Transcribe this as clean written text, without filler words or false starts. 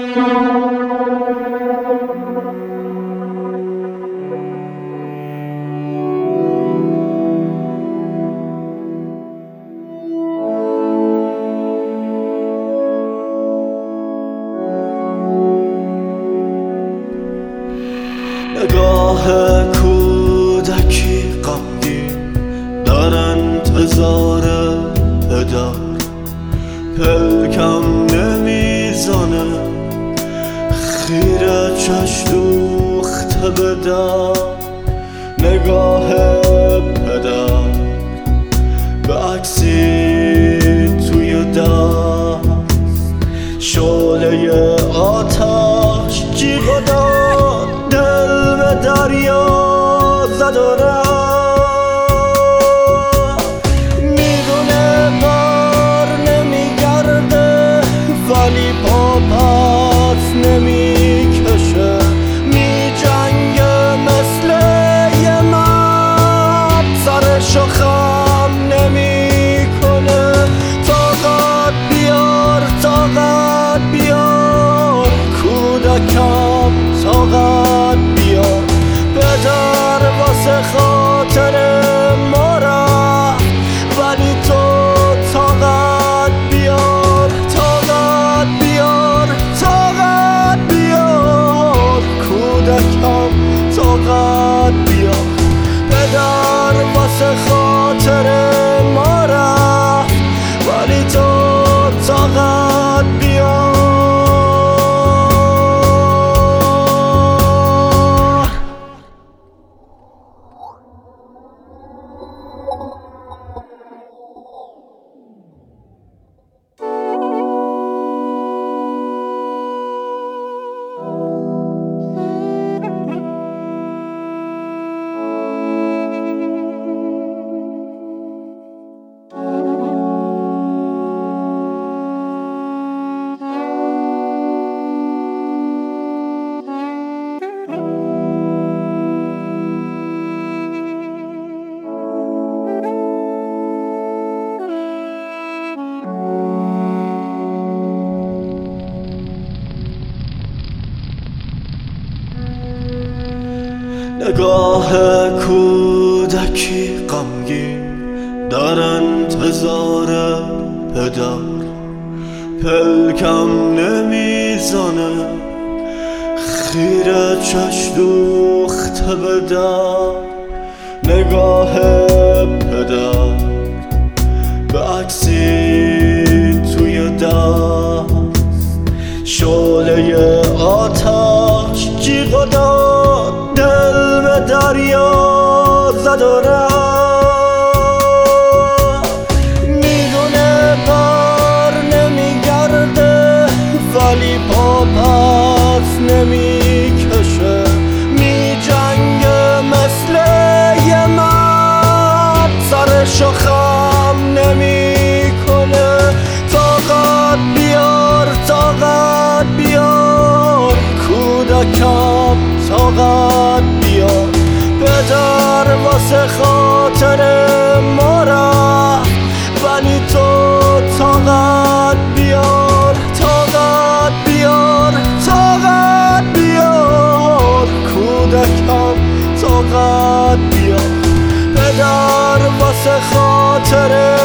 نگاه کودکی غمگین در انتظار پدر، پلکم نمیزنه خیره چشم دوخته به در. نگاه پدر به عکسی توی دست، شعله آتش جیغ داد، دل به دریا زد و رفت. میدونه بر نمیگرده ولی پا پس نمیکشه، میجنگه مثل یه مرد، سرشو خم نمیکنه. طاقت بیار، طاقت بیار کودکم، طاقت بیار. پدر واسه خاطر ما رفت ولی تو طاقت بیار، طاقت بیار، طاقت بیار کودکم، طاقت بیار. پدر واسه خاطر ما رفت ولی تو طاقت بیار. نگاه کودکی غمگین در انتظار پدر، پلکم نمیزنه خیره چشم دوخته به در. نگاه پدر به عکسی توی دست، شعله آتش جیغ داد، دل به دریا زد و رفت. میدونه بر نمیگرده ولی پا پس نمیکشه، میجنگه مثل یه مرد، سرشو خم نمیکنه. طاقت بیار، طاقت بیار کودکم، طاقت بیار. پدر واسه خاطر ما رفت ولی تو طاقت بیار، طاقت بیار، طاقت بیار کودکم، طاقت بیار. پدر واسه خاطر